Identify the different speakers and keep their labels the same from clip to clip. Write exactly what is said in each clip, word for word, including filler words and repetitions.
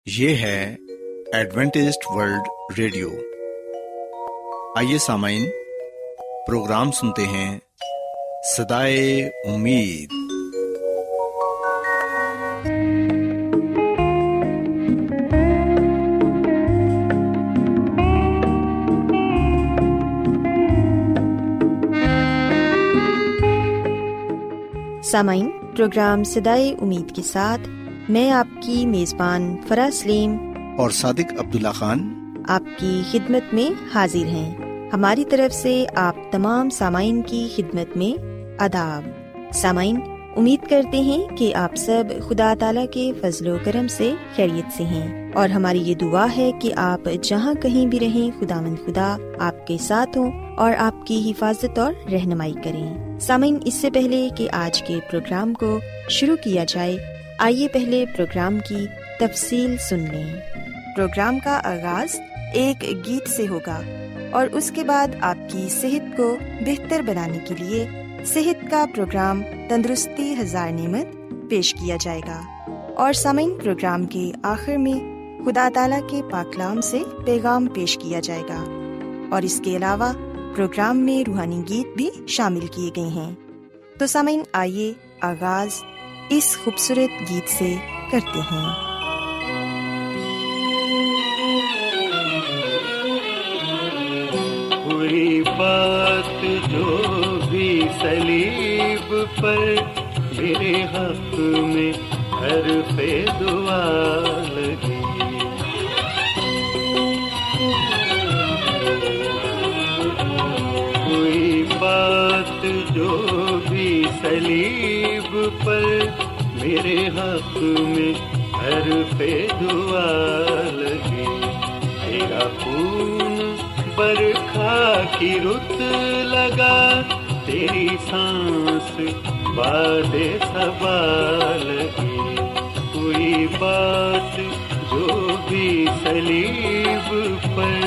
Speaker 1: یہ ہے Adventist World radio. آئیے سامعین، پروگرام سنتے ہیں صدائے امید۔
Speaker 2: سامعین، پروگرام صدائے امید کے ساتھ میں آپ کی میزبان فرا سلیم
Speaker 1: اور صادق عبداللہ خان
Speaker 2: آپ کی خدمت میں حاضر ہیں۔ ہماری طرف سے آپ تمام سامعین کی خدمت میں آداب۔ سامعین، امید کرتے ہیں کہ آپ سب خدا تعالیٰ کے فضل و کرم سے خیریت سے ہیں، اور ہماری یہ دعا ہے کہ آپ جہاں کہیں بھی رہیں، خداوند خدا آپ کے ساتھ ہوں اور آپ کی حفاظت اور رہنمائی کریں۔ سامعین، اس سے پہلے کہ آج کے پروگرام کو شروع کیا جائے، آئیے پہلے پروگرام کی تفصیل سن لیں۔ پروگرام کا آغاز ایک گیت سے ہوگا اور اس کے بعد آپ کی صحت کو بہتر بنانے کے لیے صحت کا پروگرام تندرستی ہزار نعمت پیش کیا جائے گا، اور سامعین، پروگرام کے آخر میں خدا تعالیٰ کے پاک کلام سے پیغام پیش کیا جائے گا، اور اس کے علاوہ پروگرام میں روحانی گیت بھی شامل کیے گئے ہیں۔ تو سامعین، آئیے آغاز اس خوبصورت گیت سے کرتے ہیں۔
Speaker 3: کوئی بات جو بھی صلیب پر میرے حق میں حرف دعا لگی، کوئی بات جو بھی صلیب پر میرے حق میں حرف دعا لگی، تیرا خون برکھا کی رت لگا، تیری سانس باد صبا لگی، کوئی بات جو بھی صلیب پر۔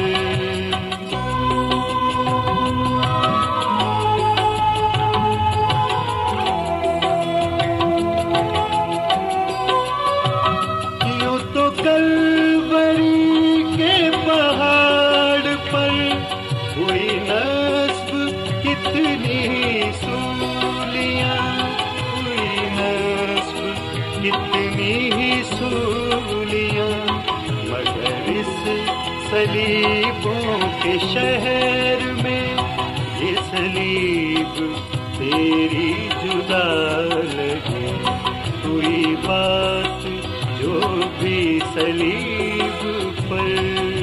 Speaker 3: صلیبوں کے شہر میں یہ صلیب تیری جدا لگی، کوئی بات جو بھی صلیب پر۔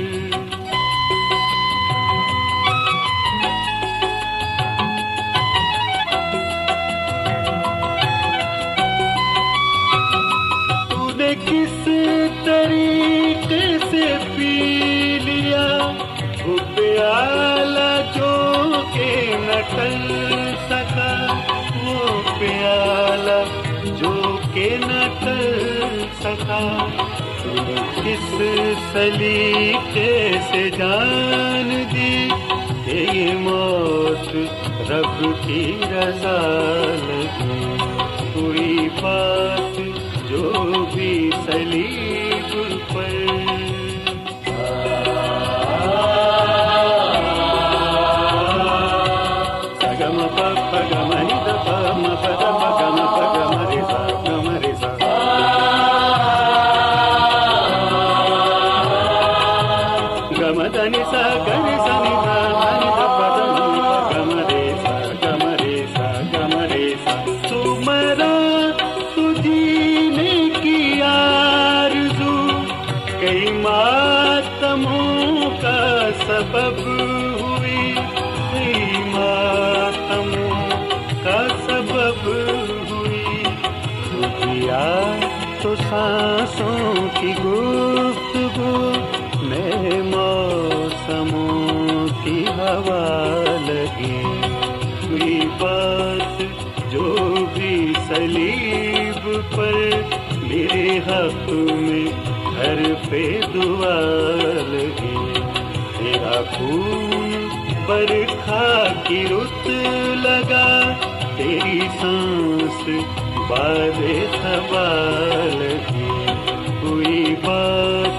Speaker 3: تو نے کس طریقے سے پی لیا وہ پیالہ جو کہ نہ ٹل سکا، وہ پیالہ جو کہ نہ ٹل سکا، کس سلیقے سے جان دی کہ یہ موت رب کی رضا لگی، کوئی بات جو بھی صلیب پر۔ سبب ہوئی ماتموں کا سبب ہوئی، دیا تو سانسوں کی گفتگو میں موسموں کی ہوا لگی، کوئی بات جو بھی صلیب پر میرے حق میں حرف دعا لگی، تیرا خون برکھا کی رت لگا، تیری سانس باد صبا لگی، کوئی بات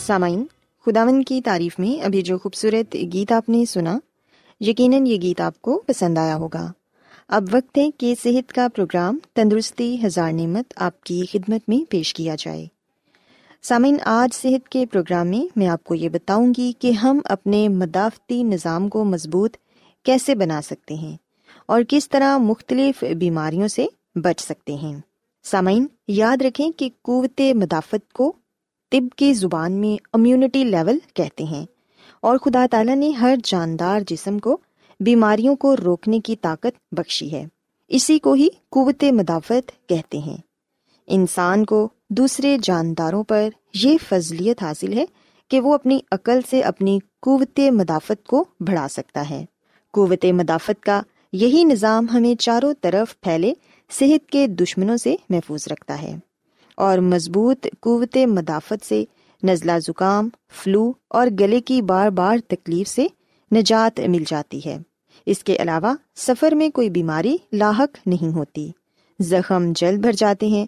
Speaker 2: سامعین، خداوند کی تعریف میں ابھی جو خوبصورت گیت آپ نے سنا، یقیناً یہ گیت آپ کو پسند آیا ہوگا۔ اب وقت ہے کہ صحت کا پروگرام تندرستی ہزار نعمت آپ کی خدمت میں پیش کیا جائے۔ سامعین، آج صحت کے پروگرام میں میں آپ کو یہ بتاؤں گی کہ ہم اپنے مدافعتی نظام کو مضبوط کیسے بنا سکتے ہیں اور کس طرح مختلف بیماریوں سے بچ سکتے ہیں۔ سامعین، یاد رکھیں کہ قوت مدافعت کو طب کی زبان میں امیونٹی لیول کہتے ہیں، اور خدا تعالیٰ نے ہر جاندار جسم کو بیماریوں کو روکنے کی طاقت بخشی ہے، اسی کو ہی قوت مدافعت کہتے ہیں۔ انسان کو دوسرے جانداروں پر یہ فضلیت حاصل ہے کہ وہ اپنی عقل سے اپنی قوت مدافعت کو بڑھا سکتا ہے۔ قوت مدافعت کا یہی نظام ہمیں چاروں طرف پھیلے صحت کے دشمنوں سے محفوظ رکھتا ہے، اور مضبوط قوت مدافعت سے نزلہ زکام، فلو اور گلے کی بار بار تکلیف سے نجات مل جاتی ہے۔ اس کے علاوہ سفر میں کوئی بیماری لاحق نہیں ہوتی، زخم جلد بھر جاتے ہیں۔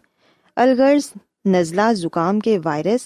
Speaker 2: الغرض نزلہ زکام کے وائرس،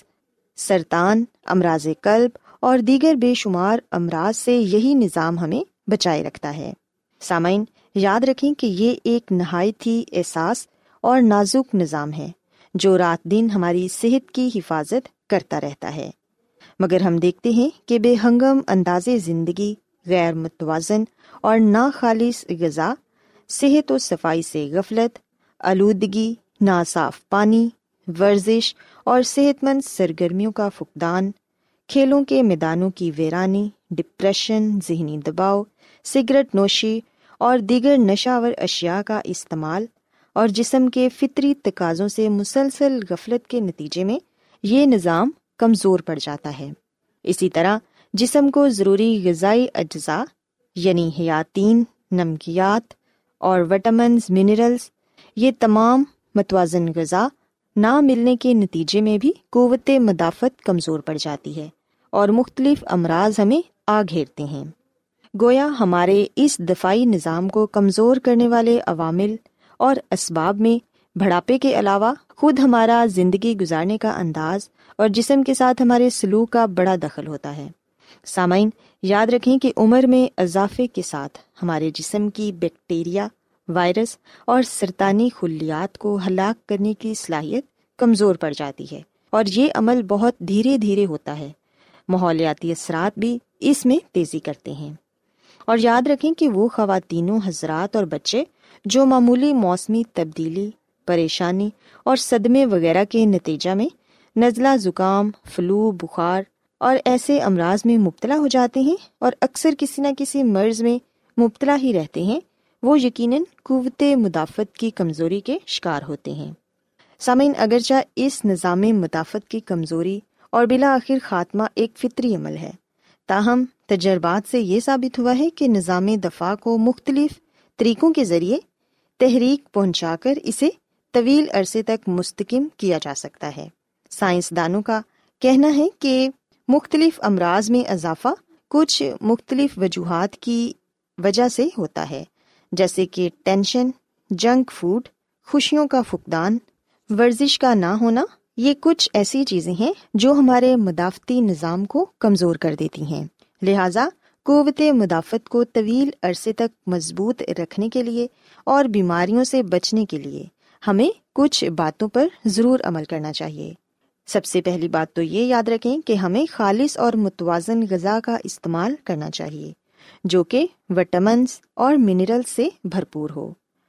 Speaker 2: سرطان، امراض قلب اور دیگر بے شمار امراض سے یہی نظام ہمیں بچائے رکھتا ہے۔ سامعین، یاد رکھیں کہ یہ ایک نہایت ہی احساس اور نازک نظام ہے جو رات دن ہماری صحت کی حفاظت کرتا رہتا ہے، مگر ہم دیکھتے ہیں کہ بے ہنگم انداز زندگی، غیر متوازن اور ناخالص غذا، صحت و صفائی سے غفلت، آلودگی، ناصاف پانی، ورزش اور صحت مند سرگرمیوں کا فقدان، کھیلوں کے میدانوں کی ویرانی، ڈپریشن، ذہنی دباؤ، سگریٹ نوشی اور دیگر نشہ آور اشیاء کا استعمال اور جسم کے فطری تقاضوں سے مسلسل غفلت کے نتیجے میں یہ نظام کمزور پڑ جاتا ہے۔ اسی طرح جسم کو ضروری غذائی اجزاء یعنی حیاتین، نمکیات اور وٹامنز، منرلز، یہ تمام متوازن غذا نہ ملنے کے نتیجے میں بھی قوت مدافعت کمزور پڑ جاتی ہے اور مختلف امراض ہمیں آ گھیرتے ہیں۔ گویا ہمارے اس دفاعی نظام کو کمزور کرنے والے عوامل اور اسباب میں بڑھاپے کے علاوہ خود ہمارا زندگی گزارنے کا انداز اور جسم کے ساتھ ہمارے سلوک کا بڑا دخل ہوتا ہے۔ سامعین، یاد رکھیں کہ عمر میں اضافے کے ساتھ ہمارے جسم کی بیکٹیریا، وائرس اور سرطانی خلیات کو ہلاک کرنے کی صلاحیت کمزور پڑ جاتی ہے، اور یہ عمل بہت دھیرے دھیرے ہوتا ہے۔ ماحولیاتی اثرات بھی اس میں تیزی کرتے ہیں۔ اور یاد رکھیں کہ وہ خواتینوں، حضرات اور بچے جو معمولی موسمی تبدیلی، پریشانی اور صدمے وغیرہ کے نتیجہ میں نزلہ زکام، فلو، بخار اور ایسے امراض میں مبتلا ہو جاتے ہیں اور اکثر کسی نہ کسی مرض میں مبتلا ہی رہتے ہیں، وہ یقیناً قوت مدافعت کی کمزوری کے شکار ہوتے ہیں۔ سامعین، اگرچہ اس نظام مدافعت کی کمزوری اور بالآخر خاتمہ ایک فطری عمل ہے، تاہم تجربات سے یہ ثابت ہوا ہے کہ نظام دفاع کو مختلف طریقوں کے ذریعے تحریک پہنچا کر اسے طویل عرصے تک مستحکم کیا جا سکتا ہے۔ سائنسدانوں کا کہنا ہے کہ مختلف امراض میں اضافہ کچھ مختلف وجوہات کی وجہ سے ہوتا ہے، جیسے کہ ٹینشن، جنک فوڈ، خوشیوں کا فقدان، ورزش کا نہ ہونا۔ یہ کچھ ایسی چیزیں ہیں جو ہمارے مدافعتی نظام کو کمزور کر دیتی ہیں۔ لہٰذا قوت مدافعت کو طویل عرصے تک مضبوط رکھنے کے لیے اور بیماریوں سے بچنے کے لیے ہمیں کچھ باتوں پر ضرور عمل کرنا چاہیے۔ سب سے پہلی بات تو یہ یاد رکھیں کہ ہمیں خالص اور متوازن غذا کا استعمال کرنا چاہیے جو کہ وٹامنز اور منرل سے بھرپور ہو۔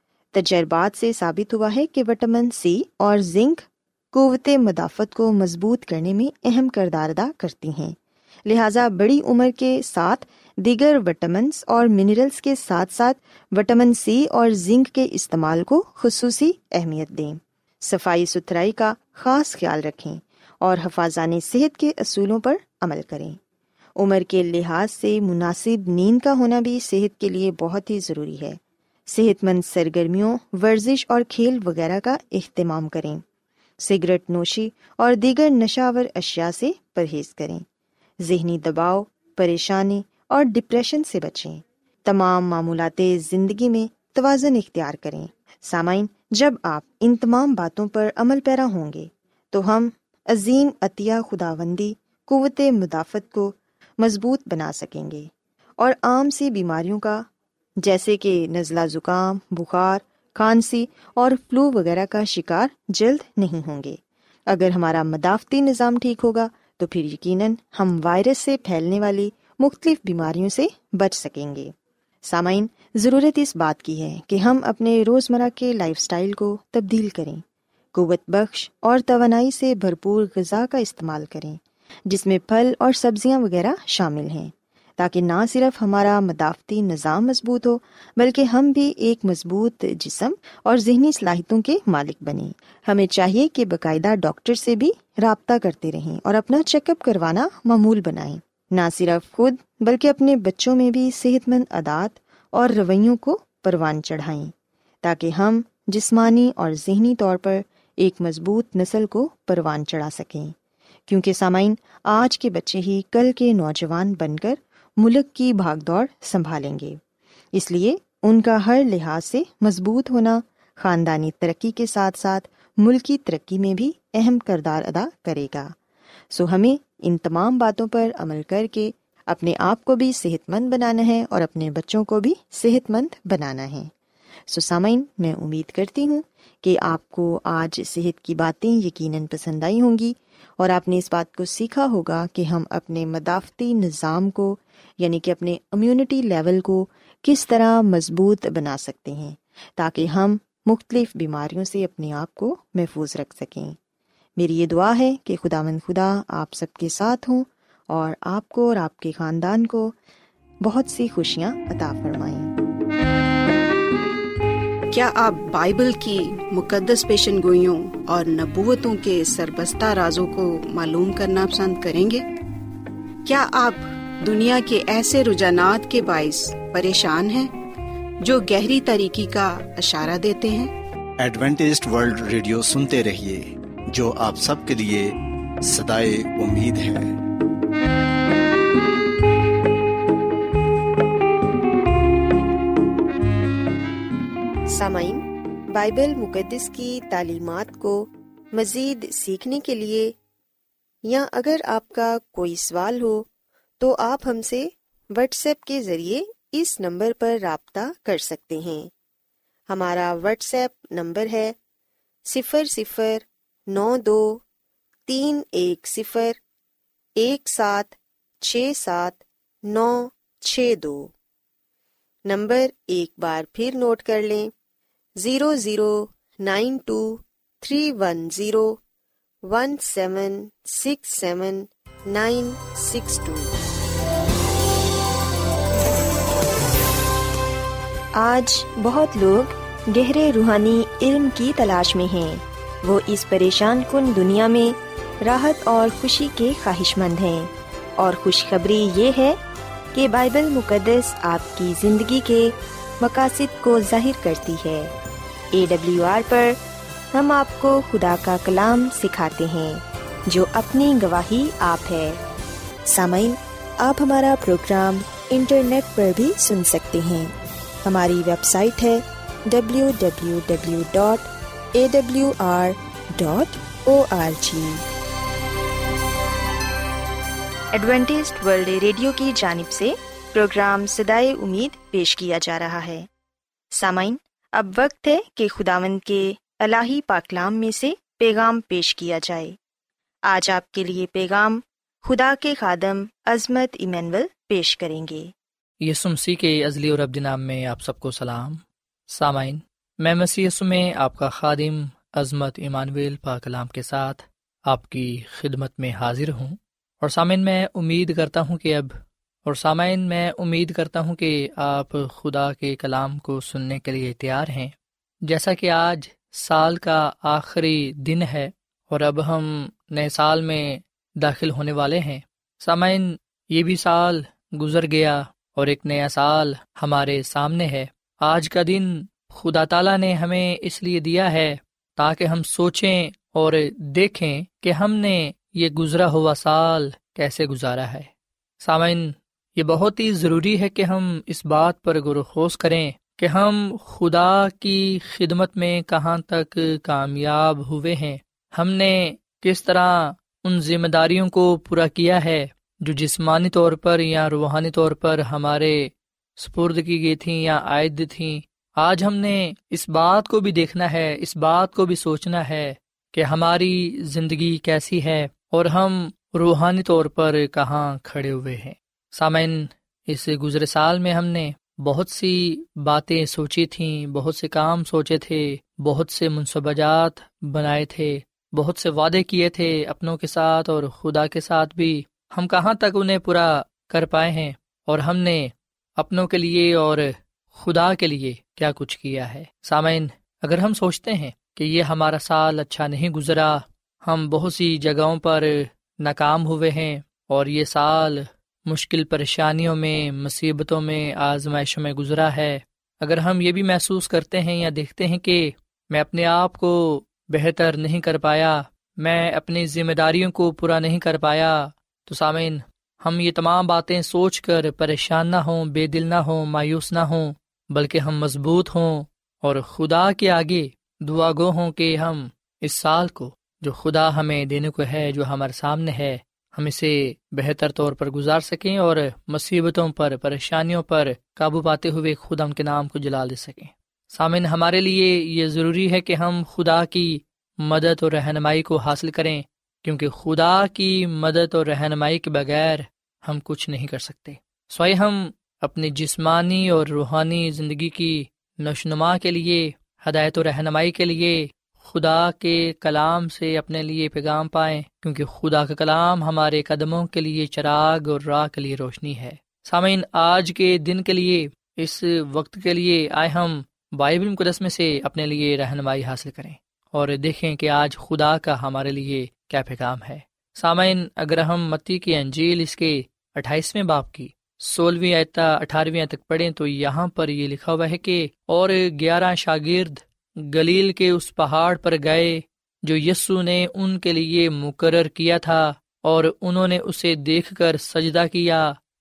Speaker 2: تجربات سے ثابت ہوا ہے کہ وٹامن سی اور زنک قوت مدافعت کو مضبوط کرنے میں اہم کردار ادا کرتی ہیں، لہٰذا بڑی عمر کے ساتھ دیگر وٹامنز اور منرلز کے ساتھ ساتھ وٹامن سی اور زنک کے استعمال کو خصوصی اہمیت دیں۔ صفائی ستھرائی کا خاص خیال رکھیں اور حفاظان صحت کے اصولوں پر عمل کریں۔ عمر کے لحاظ سے مناسب نیند کا ہونا بھی صحت کے لیے بہت ہی ضروری ہے۔ صحت مند سرگرمیوں، ورزش اور کھیل وغیرہ کا اہتمام کریں۔ سگریٹ نوشی اور دیگر نشہ آور اشیاء سے پرہیز کریں۔ ذہنی دباؤ، پریشانی اور ڈپریشن سے بچیں۔ تمام معمولات زندگی میں توازن اختیار کریں۔ سامعین، جب آپ ان تمام باتوں پر عمل پیرا ہوں گے تو ہم عظیم عطیہ خداوندی قوت مدافعت کو مضبوط بنا سکیں گے اور عام سی بیماریوں کا جیسے کہ نزلہ زکام، بخار، کھانسی اور فلو وغیرہ کا شکار جلد نہیں ہوں گے۔ اگر ہمارا مدافعتی نظام ٹھیک ہوگا تو پھر یقیناً ہم وائرس سے پھیلنے والی مختلف بیماریوں سے بچ سکیں گے۔ سامعین، ضرورت اس بات کی ہے کہ ہم اپنے روزمرہ کے لائف سٹائل کو تبدیل کریں، قوت بخش اور توانائی سے بھرپور غذا کا استعمال کریں جس میں پھل اور سبزیاں وغیرہ شامل ہیں، تاکہ نہ صرف ہمارا مدافعتی نظام مضبوط ہو بلکہ ہم بھی ایک مضبوط جسم اور ذہنی صلاحیتوں کے مالک بنیں۔ ہمیں چاہیے کہ باقاعدہ ڈاکٹر سے بھی رابطہ کرتے رہیں اور اپنا چیک اپ کروانا معمول بنائیں، نہ صرف خود بلکہ اپنے بچوں میں بھی صحت مند عادات اور رویوں کو پروان چڑھائیں تاکہ ہم جسمانی اور ذہنی طور پر ایک مضبوط نسل کو پروان چڑھا سکیں، کیونکہ سامعین، آج کے بچے ہی کل کے نوجوان بن کر ملک کی بھاگ دوڑ سنبھالیں گے۔ اس لیے ان کا ہر لحاظ سے مضبوط ہونا خاندانی ترقی کے ساتھ ساتھ ملکی ترقی میں بھی اہم کردار ادا کرے گا۔ سو ہمیں ان تمام باتوں پر عمل کر کے اپنے آپ کو بھی صحت مند بنانا ہے اور اپنے بچوں کو بھی صحت مند بنانا ہے۔ سو سامعین، میں امید کرتی ہوں کہ آپ کو آج صحت کی باتیں یقیناً پسند آئی ہوں گی اور آپ نے اس بات کو سیکھا ہوگا کہ ہم اپنے مدافعتی نظام کو یعنی کہ اپنے امیونٹی لیول کو کس طرح مضبوط بنا سکتے ہیں تاکہ ہم مختلف بیماریوں سے اپنے آپ کو محفوظ رکھ سکیں۔ میری یہ دعا ہے کہ خداوند خدا آپ سب کے ساتھ ہوں اور آپ کو اور آپ کے خاندان کو بہت سی خوشیاں عطا فرمائیں۔
Speaker 4: کیا آپ بائبل کی مقدس پیشن گوئیوں اور نبوتوں کے سربستہ رازوں کو معلوم کرنا پسند کریں گے؟ کیا آپ دنیا کے ایسے رجحانات کے باعث پریشان ہیں جو گہری تاریکی کا اشارہ دیتے ہیں؟
Speaker 1: ایڈوینٹسٹ ورلڈ ریڈیو سنتے رہیے، جو آپ سب کے لیے صدائے امید ہے۔
Speaker 2: سامعین، بائبل مقدس کی تعلیمات کو مزید سیکھنے کے لیے یا اگر آپ کا کوئی سوال ہو تو آپ ہم سے واٹس ایپ کے ذریعے اس نمبر پر رابطہ کر سکتے ہیں۔ ہمارا واٹس ایپ نمبر ہے صفر صفر نو دو تین ایک صفر ایک سات چھ سات نو چھ دو۔ نمبر ایک بار پھر نوٹ کر لیں، zero zero nine two three one zero one seven six seven nine six two. آج بہت لوگ گہرے روحانی علم کی تلاش میں ہیں۔ وہ اس پریشان کن دنیا میں راحت اور خوشی کے خواہش مند ہیں، اور خوشخبری یہ ہے کہ بائبل مقدس آپ کی زندگی کے مقاصد کو ظاہر کرتی ہے۔ اے ڈبلیو آر پر ہم آپ کو خدا کا کلام سکھاتے ہیں جو اپنی گواہی آپ ہے۔ سامعین، آپ ہمارا پروگرام انٹرنیٹ پر بھی سن سکتے ہیں۔ ہماری ویب سائٹ ہے W W W dot A W R dot O R G. Adventist World Radio کی جانب سے پروگرام صدائے امید پیش کیا جا رہا ہے۔ سامعین، اب وقت ہے کہ خداوند کے الہی پاکلام میں سے پیغام پیش کیا جائے۔ آج آپ کے لیے پیغام خدا کے خادم عظمت ایمینول پیش کریں گے۔
Speaker 5: یسوع مسیح کے ازلی اور ابدی نام میں آپ سب کو سلام۔ سامعین، میں مسیح یسوع میں آپ کا خادم عظمت ایمانویل پاک کلام کے ساتھ آپ کی خدمت میں حاضر ہوں، اور سامعین میں امید کرتا ہوں کہ اب اور سامعین میں امید کرتا ہوں کہ آپ خدا کے کلام کو سننے کے لیے تیار ہیں۔ جیسا کہ آج سال کا آخری دن ہے اور اب ہم نئے سال میں داخل ہونے والے ہیں۔ سامعین، یہ بھی سال گزر گیا اور ایک نیا سال ہمارے سامنے ہے۔ آج کا دن خدا تعالیٰ نے ہمیں اس لیے دیا ہے تاکہ ہم سوچیں اور دیکھیں کہ ہم نے یہ گزرا ہوا سال کیسے گزارا ہے۔ سامعین، یہ بہت ہی ضروری ہے کہ ہم اس بات پر غور و خوض کریں کہ ہم خدا کی خدمت میں کہاں تک کامیاب ہوئے ہیں، ہم نے کس طرح ان ذمہ داریوں کو پورا کیا ہے جو جسمانی طور پر یا روحانی طور پر ہمارے سپرد کی گئی تھیں یا عائد تھیں۔ آج ہم نے اس بات کو بھی دیکھنا ہے، اس بات کو بھی سوچنا ہے کہ ہماری زندگی کیسی ہے اور ہم روحانی طور پر کہاں کھڑے ہوئے ہیں۔ سامعین، اس گزرے سال میں ہم نے بہت سی باتیں سوچی تھیں، بہت سے کام سوچے تھے، بہت سے منصوبہ جات بنائے تھے، بہت سے وعدے کیے تھے اپنوں کے ساتھ اور خدا کے ساتھ بھی۔ ہم کہاں تک انہیں پورا کر پائے ہیں اور ہم نے اپنوں کے لیے اور خدا کے لیے کیا کچھ کیا ہے؟ سامعین، اگر ہم سوچتے ہیں کہ یہ ہمارا سال اچھا نہیں گزرا، ہم بہت سی جگہوں پر ناکام ہوئے ہیں اور یہ سال مشکل پریشانیوں میں، مصیبتوں میں، آزمائشوں میں گزرا ہے، اگر ہم یہ بھی محسوس کرتے ہیں یا دیکھتے ہیں کہ میں اپنے آپ کو بہتر نہیں کر پایا، میں اپنی ذمہ داریوں کو پورا نہیں کر پایا، تو سامعین، ہم یہ تمام باتیں سوچ کر پریشان نہ ہوں، بے دل نہ ہوں، مایوس نہ ہوں، بلکہ ہم مضبوط ہوں اور خدا کے آگے دعا گو ہوں کہ ہم اس سال کو جو خدا ہمیں دینے کو ہے، جو ہمارے سامنے ہے، ہم اسے بہتر طور پر گزار سکیں اور مصیبتوں پر، پریشانیوں پر قابو پاتے ہوئے خدا ان کے نام کو جلال دے سکیں۔ سامعین، ہمارے لیے یہ ضروری ہے کہ ہم خدا کی مدد اور رہنمائی کو حاصل کریں، کیونکہ خدا کی مدد اور رہنمائی کے بغیر ہم کچھ نہیں کر سکتے۔ سوائے ہم اپنی جسمانی اور روحانی زندگی کی نشوونما کے لیے، ہدایت و رہنمائی کے لیے خدا کے کلام سے اپنے لیے پیغام پائیں، کیونکہ خدا کا کلام ہمارے قدموں کے لیے چراغ اور راہ کے لیے روشنی ہے۔ سامعین، آج کے دن کے لیے، اس وقت کے لیے آئے ہم بائبل مقدس میں سے اپنے لیے رہنمائی حاصل کریں اور دیکھیں کہ آج خدا کا ہمارے لیے کیا پیغام ہے۔ سامعین، اگر ہم متی کی انجیل اس کے اٹھائیسویں باب کی سولہویں آیت اٹھارہویں آیت تک پڑھیں تو یہاں پر یہ لکھا ہوا ہے کہ اور گیارہ شاگرد گلیل کے اس پہاڑ پر گئے جو یسوع نے ان کے لیے مقرر کیا تھا، اور انہوں نے اسے دیکھ کر سجدہ کیا،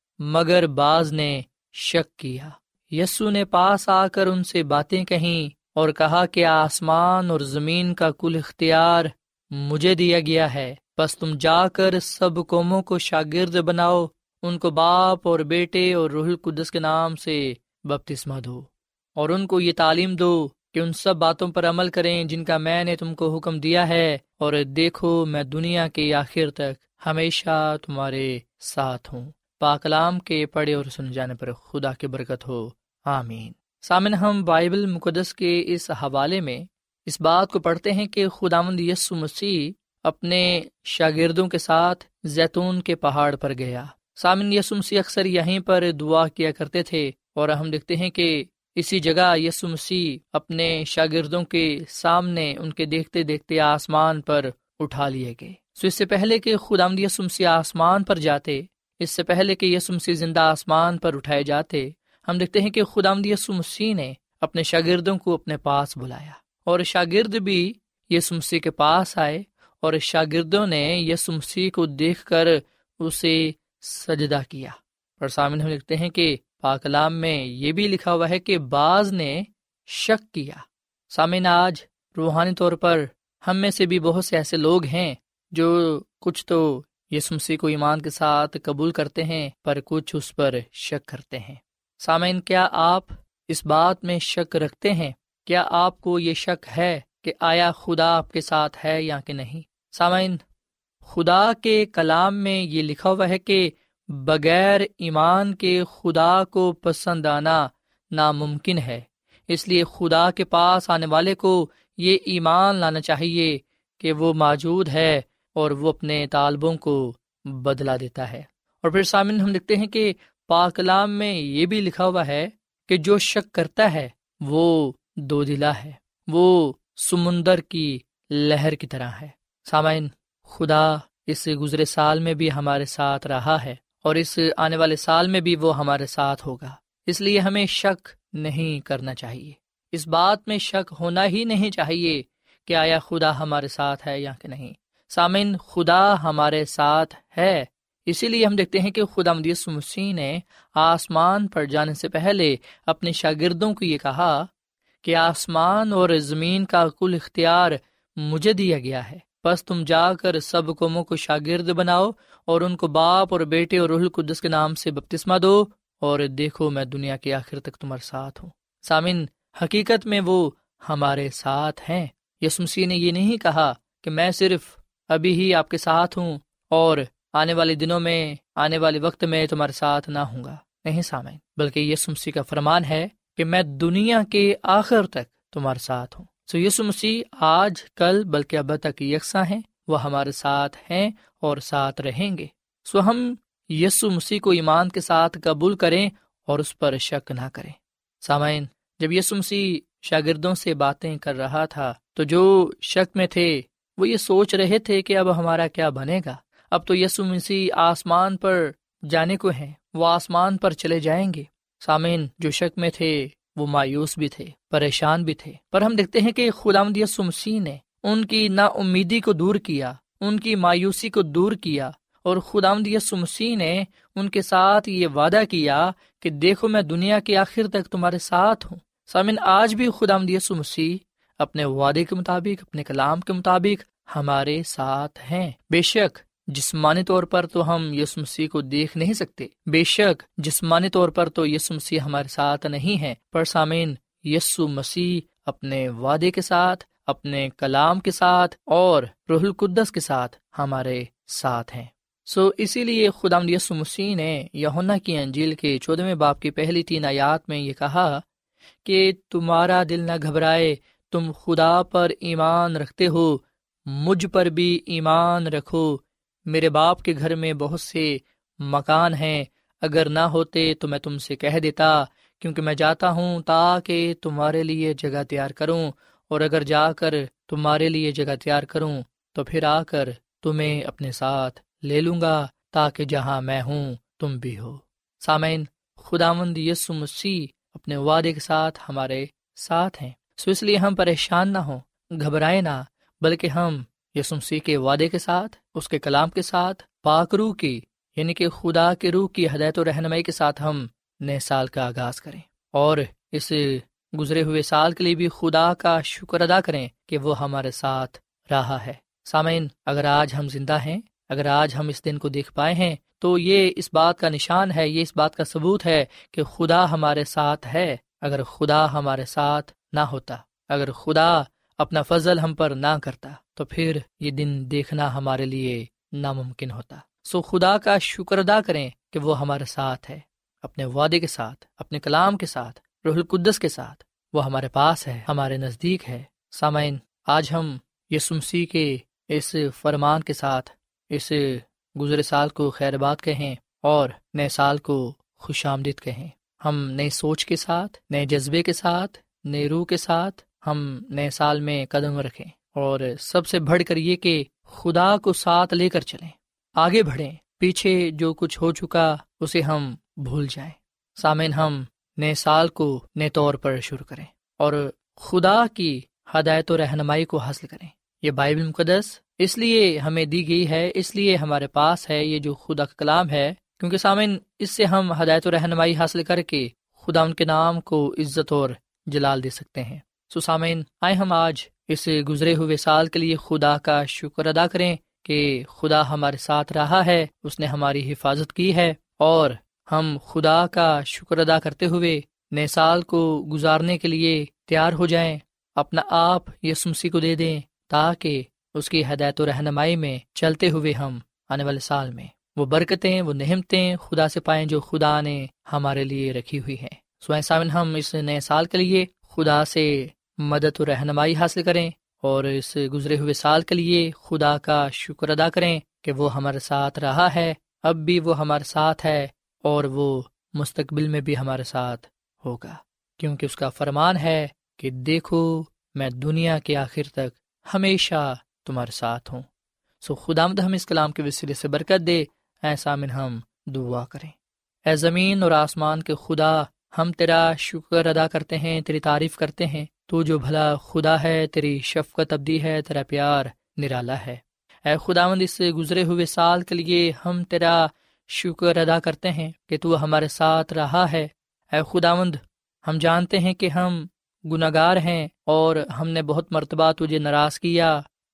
Speaker 5: مگر بعض نے شک کیا۔ یسوع نے پاس آ کر ان سے باتیں کہیں اور کہا کہ آسمان اور زمین کا کل اختیار مجھے دیا گیا ہے، بس تم جا کر سب قوموں کو شاگرد بناؤ، ان کو باپ اور بیٹے اور روح القدس کے نام سے بپتسمہ دو، اور ان کو یہ تعلیم دو کہ ان سب باتوں پر عمل کریں جن کا میں نے تم کو حکم دیا ہے، اور دیکھو میں دنیا کے آخر تک ہمیشہ تمہارے ساتھ ہوں۔ پاک کلام کے پڑھے اور سن جانے پر خدا کی برکت ہو، آمین۔ سامن، ہم بائبل مقدس کے اس حوالے میں اس بات کو پڑھتے ہیں کہ خداوند یسوع مسیح اپنے شاگردوں کے ساتھ زیتون کے پہاڑ پر گیا۔ سامن، یسوع مسیح اکثر یہیں پر دعا کیا کرتے تھے، اور ہم دیکھتے ہیں کہ اسی جگہ یسوع مسیح اپنے شاگردوں کے سامنے ان کے دیکھتے دیکھتے آسمان پر اٹھا لیے گئے۔ سو اس سے پہلے کہ خداوند یسوع مسیح آسمان پر جاتے، اس سے پہلے کہ یسوع مسیح زندہ آسمان پر اٹھائے جاتے، ہم دیکھتے ہیں کہ خداوند یسوع مسیح نے اپنے شاگردوں کو اپنے پاس بلایا، اور شاگرد بھی یسوع مسیح کے پاس آئے، اور شاگردوں نے یسوع مسیح کو دیکھ کر اسے سجدہ کیا۔ اور سامنے ہم دیکھتے ہیں کہ پاک کلام میں یہ بھی لکھا ہوا ہے کہ بعض نے شک کیا۔ سامعین، آج روحانی طور پر ہم میں سے بھی بہت سے ایسے لوگ ہیں جو کچھ تو یسوع مسیح کو ایمان کے ساتھ قبول کرتے ہیں، پر کچھ اس پر شک کرتے ہیں۔ سامعین، کیا آپ اس بات میں شک رکھتے ہیں؟ کیا آپ کو یہ شک ہے کہ آیا خدا آپ کے ساتھ ہے یا کہ نہیں؟ سامعین، خدا کے کلام میں یہ لکھا ہوا ہے کہ بغیر ایمان کے خدا کو پسند آنا ناممکن ہے، اس لیے خدا کے پاس آنے والے کو یہ ایمان لانا چاہیے کہ وہ موجود ہے اور وہ اپنے طالبوں کو بدلا دیتا ہے۔ اور پھر سامعین، ہم دیکھتے ہیں کہ پاک کلام میں یہ بھی لکھا ہوا ہے کہ جو شک کرتا ہے وہ دو دلا ہے، وہ سمندر کی لہر کی طرح ہے۔ سامعین، خدا اس گزرے سال میں بھی ہمارے ساتھ رہا ہے، اور اس آنے والے سال میں بھی وہ ہمارے ساتھ ہوگا، اس لیے ہمیں شک نہیں کرنا چاہیے۔ اس بات میں شک ہونا ہی نہیں چاہیے کہ آیا خدا ہمارے ساتھ ہے یا کہ نہیں۔ سامعین، خدا ہمارے ساتھ ہے، اسی لیے ہم دیکھتے ہیں کہ خداوند یسوع مسیح نے آسمان پر جانے سے پہلے اپنے شاگردوں کو یہ کہا کہ آسمان اور زمین کا کل اختیار مجھے دیا گیا ہے، پس تم جا کر سب قوموں کو شاگرد بناؤ اور ان کو باپ اور بیٹے اور روح القدس کے نام سے بپتسمہ دو، اور دیکھو میں دنیا کے آخر تک تمہارے ساتھ ہوں۔ سامن، حقیقت میں وہ ہمارے ساتھ ہیں۔ یسوع مسیح نے یہ نہیں کہا کہ میں صرف ابھی ہی آپ کے ساتھ ہوں اور آنے والے دنوں میں، آنے والے وقت میں تمہارے ساتھ نہ ہوں گا۔ نہیں سامعین، بلکہ یسوع مسیح کا فرمان ہے کہ میں دنیا کے آخر تک تمہارے ساتھ ہوں۔ سو یسوع مسیح آج، کل، بلکہ اب تک یکساں ہیں، وہ ہمارے ساتھ ہیں اور ساتھ رہیں گے۔ سو ہم یسوع مسیح کو ایمان کے ساتھ قبول کریں اور اس پر شک نہ کریں۔ سامعین، جب یسوع مسیح شاگردوں سے باتیں کر رہا تھا تو جو شک میں تھے وہ یہ سوچ رہے تھے کہ اب ہمارا کیا بنے گا۔ اب تو یسوع مسیح آسمان پر جانے کو ہیں، وہ آسمان پر چلے جائیں گے۔ سامعین، جو شک میں تھے وہ مایوس بھی تھے، پریشان بھی تھے، پر ہم دیکھتے ہیں کہ خداوند یسوع مسیح نے ان کی نا امیدی کو دور کیا، ان کی مایوسی کو دور کیا، اور خداوند یسوع مسیح نے ان کے ساتھ یہ وعدہ کیا کہ دیکھو میں دنیا کے آخر تک تمہارے ساتھ ہوں۔ سامعین، آج بھی خداوند یسوع مسیح اپنے وعدے کے مطابق، اپنے کلام کے مطابق ہمارے ساتھ ہیں۔ بے شک جسمانی طور پر تو ہم یسوع مسیح کو دیکھ نہیں سکتے، بے شک جسمانی طور پر تو یسوع مسیح ہمارے ساتھ نہیں ہے، پر سامعین، یسوع مسیح اپنے وعدے کے ساتھ، اپنے کلام کے ساتھ اور روح القدس کے ساتھ ہمارے ساتھ ہیں۔ سو اسی لیے خداوند یسوع مسیح نے یوحنا کی انجیل کے چودھویں باب کی پہلی تین آیات میں یہ کہا کہ تمہارا دل نہ گھبرائے، تم خدا پر ایمان رکھتے ہو، مجھ پر بھی ایمان رکھو۔ میرے باپ کے گھر میں بہت سے مکان ہیں، اگر نہ ہوتے تو میں تم سے کہہ دیتا، کیونکہ میں جاتا ہوں تاکہ تمہارے لیے جگہ تیار کروں، اور اگر جا کر تمہارے لیے جگہ تیار کروں تو پھر آ کر تمہیں اپنے ساتھ لے لوں گا، تاکہ جہاں میں ہوں تم بھی ہو۔ سامعین، خداوند یسوع مسیح اپنے وعدے کے ساتھ ہمارے ساتھ ہیں، سو اس لیے ہم پریشان نہ ہوں، گھبرائیں نہ، بلکہ ہم یسوع مسیح کے وعدے کے ساتھ، اس کے کلام کے ساتھ، پاک روح کی یعنی کہ خدا کے روح کی ہدایت و رہنمائی کے ساتھ ہم نئے سال کا آغاز کریں، اور اس گزرے ہوئے سال کے لیے بھی خدا کا شکر ادا کریں کہ وہ ہمارے ساتھ رہا ہے۔ سامعین، اگر آج ہم زندہ ہیں، اگر آج ہم اس دن کو دیکھ پائے ہیں، تو یہ اس بات کا نشان ہے، یہ اس بات کا ثبوت ہے کہ خدا ہمارے ساتھ ہے۔ اگر خدا ہمارے ساتھ نہ ہوتا، اگر خدا اپنا فضل ہم پر نہ کرتا، تو پھر یہ دن دیکھنا ہمارے لیے ناممکن ہوتا۔ سو خدا کا شکر ادا کریں کہ وہ ہمارے ساتھ ہے، اپنے وعدے کے ساتھ، اپنے کلام کے ساتھ، روح القدس کے ساتھ، وہ ہمارے پاس ہے، ہمارے نزدیک ہے۔ سامعین، آج ہم یسوع مسیح کے اس فرمان کے ساتھ اس گزرے سال کو خیر باد کہیں اور نئے سال کو خوش آمدید کہیں۔ ہم نئی سوچ کے ساتھ، نئے جذبے کے ساتھ، نئی روح کے ساتھ ہم نئے سال میں قدم رکھیں، اور سب سے بڑھ کر یہ کہ خدا کو ساتھ لے کر چلیں، آگے بڑھیں، پیچھے جو کچھ ہو چکا اسے ہم بھول جائیں۔ سامعین، ہم نئے سال کو نئے طور پر شروع کریں اور خدا کی ہدایت و رہنمائی کو حاصل کریں۔ یہ بائبل مقدس اس لیے ہمیں دی گئی ہے، اس لیے ہمارے پاس ہے، یہ جو خدا کا کلام ہے، کیونکہ سامعین اس سے ہم ہدایت و رہنمائی حاصل کر کے خدا ان کے نام کو عزت اور جلال دے سکتے ہیں۔ سو سامعین، آئے ہم آج اس گزرے ہوئے سال کے لیے خدا کا شکر ادا کریں کہ خدا ہمارے ساتھ رہا ہے، اس نے ہماری حفاظت کی ہے، اور ہم خدا کا شکر ادا کرتے ہوئے نئے سال کو گزارنے کے لیے تیار ہو جائیں، اپنا آپ یسوع مسیح کو دے دیں، تاکہ اس کی ہدایت و رہنمائی میں چلتے ہوئے ہم آنے والے سال میں وہ برکتیں، وہ نعمتیں خدا سے پائیں جو خدا نے ہمارے لیے رکھی ہوئی ہیں۔ سو اے سامن، ہم اس نئے سال کے لیے خدا سے مدد و رہنمائی حاصل کریں، اور اس گزرے ہوئے سال کے لیے خدا کا شکر ادا کریں کہ وہ ہمارے ساتھ رہا ہے، اب بھی وہ ہمارے ساتھ ہے، اور وہ مستقبل میں بھی ہمارے ساتھ ہوگا، کیونکہ اس کا فرمان ہے کہ دیکھو میں دنیا کے آخر تک ہمیشہ تمہارے ساتھ ہوں۔ سو خداوند ہم اس کلام کے وسیلے سے برکت دے۔ اے سامن، ہم دعا کریں۔ اے زمین اور آسمان کے خدا، ہم تیرا شکر ادا کرتے ہیں، تیری تعریف کرتے ہیں، تو جو بھلا خدا ہے، تیری شفقت ابدی ہے، تیرا پیار نرالا ہے۔ اے خداوند، اس گزرے ہوئے سال کے لیے ہم تیرا شکر ادا کرتے ہیں کہ تو ہمارے ساتھ رہا ہے۔ اے خداوند، ہم جانتے ہیں کہ ہم گناہگار ہیں، اور ہم نے بہت مرتبہ تجھے ناراض کیا،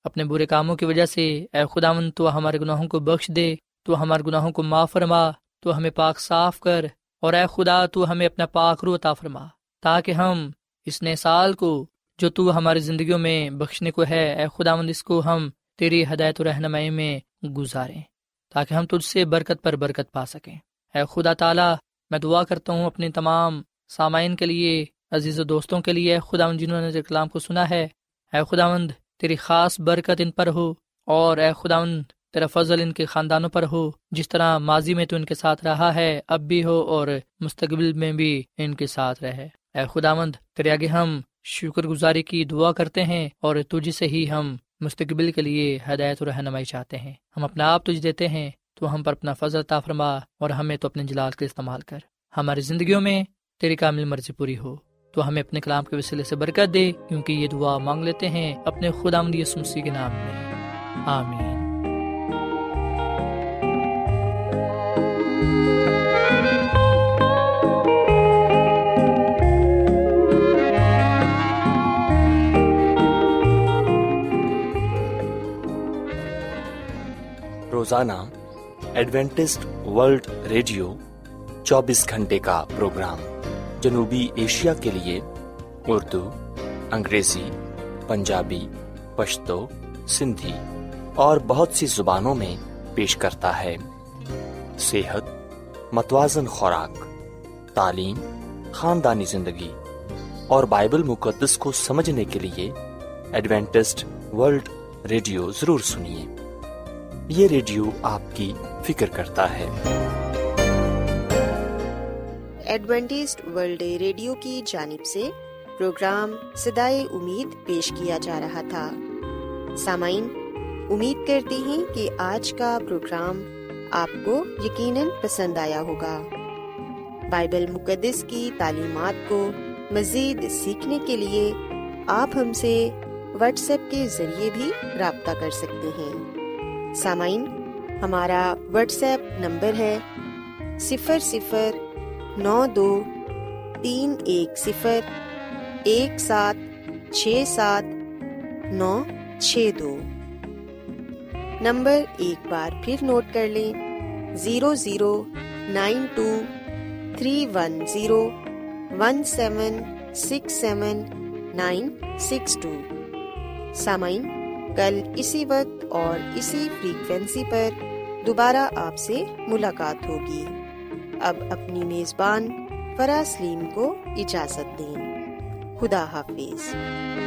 Speaker 5: اپنے برے کاموں کی وجہ سے، اے خداوند تو ہمارے گناہوں کو بخش دے، تو ہمارے گناہوں کو معاف فرما، تو ہمیں پاک صاف کر، اور اے خدا تو ہمیں اپنا پاک روح عطا فرما، تاکہ ہم اس نئے سال کو جو تو ہماری زندگیوں میں بخشنے کو ہے، اے خداوند اس کو ہم تیری ہدایت و رہنمائی میں گزاریں، تاکہ ہم تجھ سے برکت پر برکت پا سکیں۔ اے خدا تعالیٰ، میں دعا کرتا ہوں اپنے تمام سامعین کے لیے، عزیز و دوستوں کے لیے، اے خداوند جنہوں نے تیرے کلام کو سنا ہے، اے خداوند تیری خاص برکت ان پر ہو، اور اے خداوند تیرا فضل ان کے خاندانوں پر ہو، جس طرح ماضی میں تو ان کے ساتھ رہا ہے، اب بھی ہو، اور مستقبل میں بھی ان کے ساتھ رہے۔ اے خداوند تیرے آگے ہم شکر گزاری کی دعا کرتے ہیں، اور تجھ سے ہی ہم مستقبل کے لیے ہدایت و رہنمائی چاہتے ہیں۔ ہم اپنا آپ تجھ دیتے ہیں، تو ہم پر اپنا فضل عطا فرما، اور ہمیں تو اپنے جلال کے استعمال کر، ہماری زندگیوں میں تیری کامل مرضی پوری ہو، تو ہمیں اپنے کلام کے وسیلے سے برکت دے، کیونکہ یہ دعا مانگ لیتے ہیں اپنے خداوند یسوع مسیح کے نام میں، آمین۔
Speaker 6: روزانہ ایڈوینٹسٹ ورلڈ ریڈیو چوبیس گھنٹے کا پروگرام جنوبی ایشیا کے لیے اردو، انگریزی، پنجابی، پشتو، سندھی اور بہت سی زبانوں میں پیش کرتا ہے۔ صحت، متوازن خوراک، تعلیم، خاندانی زندگی اور بائبل مقدس کو سمجھنے کے لیے ایڈوینٹسٹ ورلڈ ریڈیو ضرور سنیے۔ یہ ریڈیو آپ کی فکر کرتا ہے۔
Speaker 2: ایڈوینٹسٹ ورلڈ ریڈیو کی جانب سے پروگرام صدائے امید پیش کیا جا رہا تھا۔ سامعین، امید کرتے ہیں کہ آج کا پروگرام آپ کو یقیناً پسند آیا ہوگا۔ بائبل مقدس کی تعلیمات کو مزید سیکھنے کے لیے آپ ہم سے واٹس ایپ کے ذریعے بھی رابطہ کر سکتے ہیں۔ سامعین، ہمارا واٹس ایپ نمبر ہے صفر صفر نو دو تین ایک صفر ایک سات چھ سات نو چھ دو۔ نمبر ایک بار پھر نوٹ کر لیں، zero zero nine two three one zero one seven six seven nine six two. سامعین، کل اسی وقت اور اسی فریکوینسی پر دوبارہ آپ سے ملاقات ہوگی۔ اب اپنی میزبان فرا سلیم کو اجازت دیں۔ خدا حافظ۔